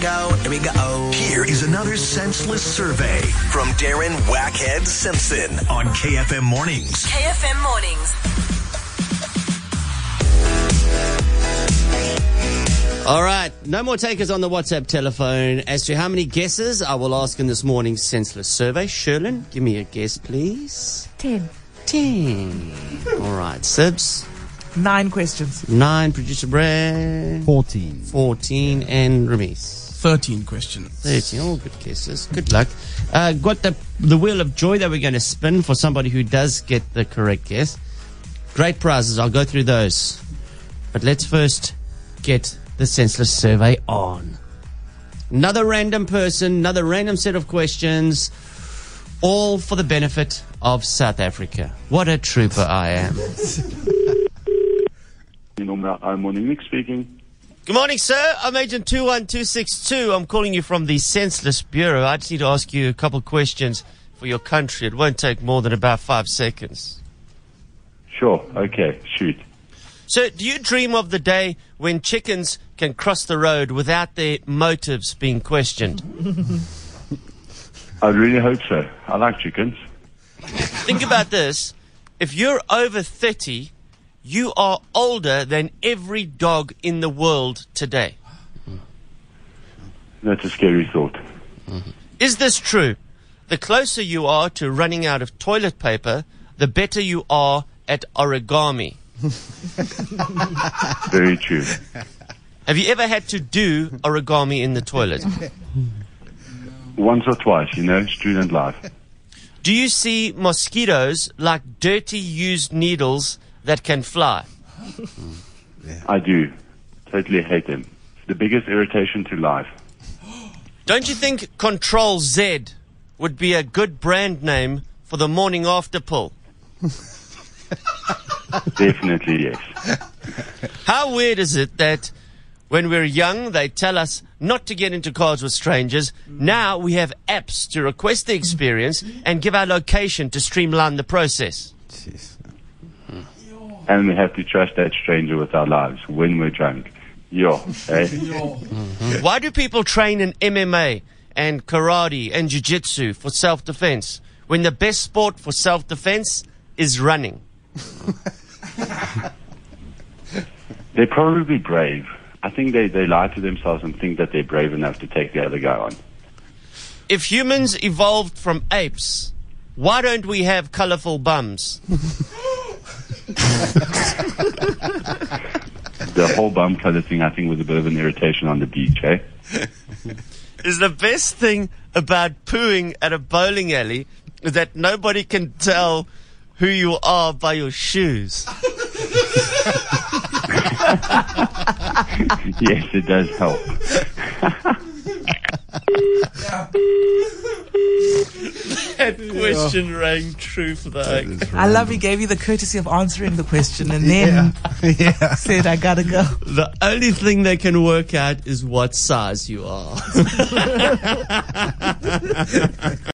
go, here we go. Here is another senseless survey from Darren Wackhead Simpson on KFM Mornings. KFM Mornings. All right, no more takers on the WhatsApp telephone. As to how many guesses I will ask in this morning's senseless survey. Sherlyn, give me a guess, please. 10. 10. All right, Sibs. 9 questions. 9. Producer Brad. 14. 14. And Ramesh. 13 questions. 13. All good guesses. Good luck. Got the wheel of joy that we're going to spin for somebody who does get the correct guess. Great prizes. I'll go through those. But let's first get the senseless survey on. Another random person, another random set of questions, all for the benefit of South Africa. What a trooper I am. Morning, Nick speaking. Good morning, sir. I'm Agent 21262. I'm calling you from the Senseless Bureau. I just need to ask you a couple of questions for your country. It won't take more than about 5 seconds. Sure, okay, shoot. So, do you dream of the day when chickens can cross the road without their motives being questioned? I really hope so. I like chickens. Think about this. If you're over 30, you are older than every dog in the world today. That's a scary thought. Is this true? The closer you are to running out of toilet paper, the better you are at origami. Very true. Have you ever had to do origami in the toilet? Once or twice, student life. Do you see mosquitoes like dirty used needles that can fly? I do. Totally hate them. It's the biggest irritation to life. Don't you think Control Z would be a good brand name for the morning after pill? Definitely, yes. How weird is it that when we're young, they tell us not to get into cars with strangers. Now we have apps to request the experience and give our location to streamline the process. Jeez. And we have to trust that stranger with our lives when we're drunk. Why do people train in MMA and karate and jiu-jitsu for self-defense when the best sport for self-defense is running? They're probably brave. I think they lie to themselves and think that they're brave enough to take the other guy on. If humans evolved from apes, why don't we have colorful bums? The whole bum color thing, I think, was a bit of an irritation on the beach, eh? Is the best thing about pooing at a bowling alley is that nobody can tell who you are by your shoes. Yes, it does help. That question rang true for the hook. I love he gave you the courtesy of answering the question and then said, I gotta go. The only thing they can work out is what size you are.